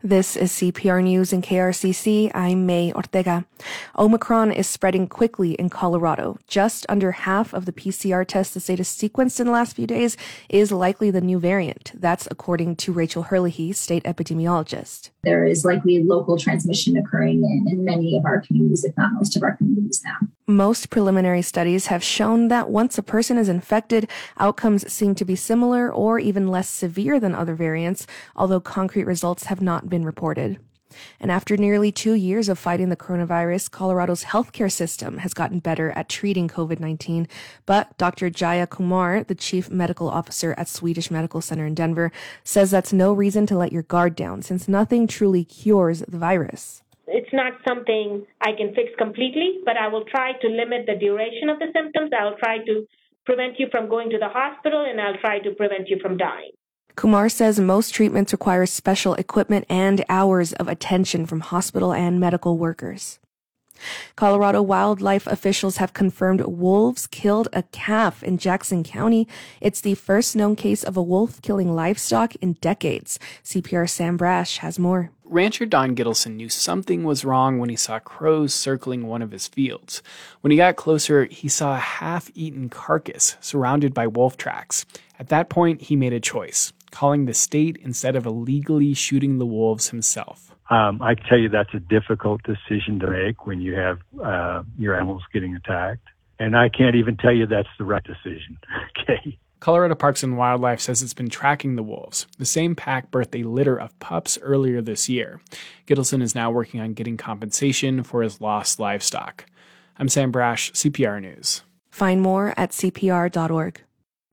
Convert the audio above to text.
This is CPR News in KRCC. I'm May Ortega. Omicron is spreading quickly in Colorado. Just under half of the PCR tests the state has sequenced in the last few days is likely the new variant. That's according to Rachel Herlihy, state epidemiologist. There is likely local transmission occurring in many of our communities, if not most of our communities now. Most preliminary studies have shown that once a person is infected, outcomes seem to be similar or even less severe than other variants, although concrete results have not been reported. And after nearly 2 years of fighting the coronavirus, Colorado's healthcare system has gotten better at treating COVID-19. But Dr. Jaya Kumar, the chief medical officer at Swedish Medical Center in Denver, says that's no reason to let your guard down since nothing truly cures the virus. It's not something I can fix completely, but I will try to limit the duration of the symptoms. I'll try to prevent you from going to the hospital, and I'll try to prevent you from dying. Kumar says most treatments require special equipment and hours of attention from hospital and medical workers. Colorado wildlife officials have confirmed wolves killed a calf in Jackson County. It's the first known case of a wolf killing livestock in decades. CPR Sam Brash has more. Rancher Don Gittleson knew something was wrong when he saw crows circling one of his fields. When he got closer, he saw a half-eaten carcass surrounded by wolf tracks. At that point, he made a choice, calling the state instead of illegally shooting the wolves himself. I can tell you that's a difficult decision to make when you have your animals getting attacked. And I can't even tell you that's the right decision. Okay. Colorado Parks and Wildlife says it's been tracking the wolves. The same pack birthed a litter of pups earlier this year. Gittleson is now working on getting compensation for his lost livestock. I'm Sam Brash, CPR News. Find more at CPR.org.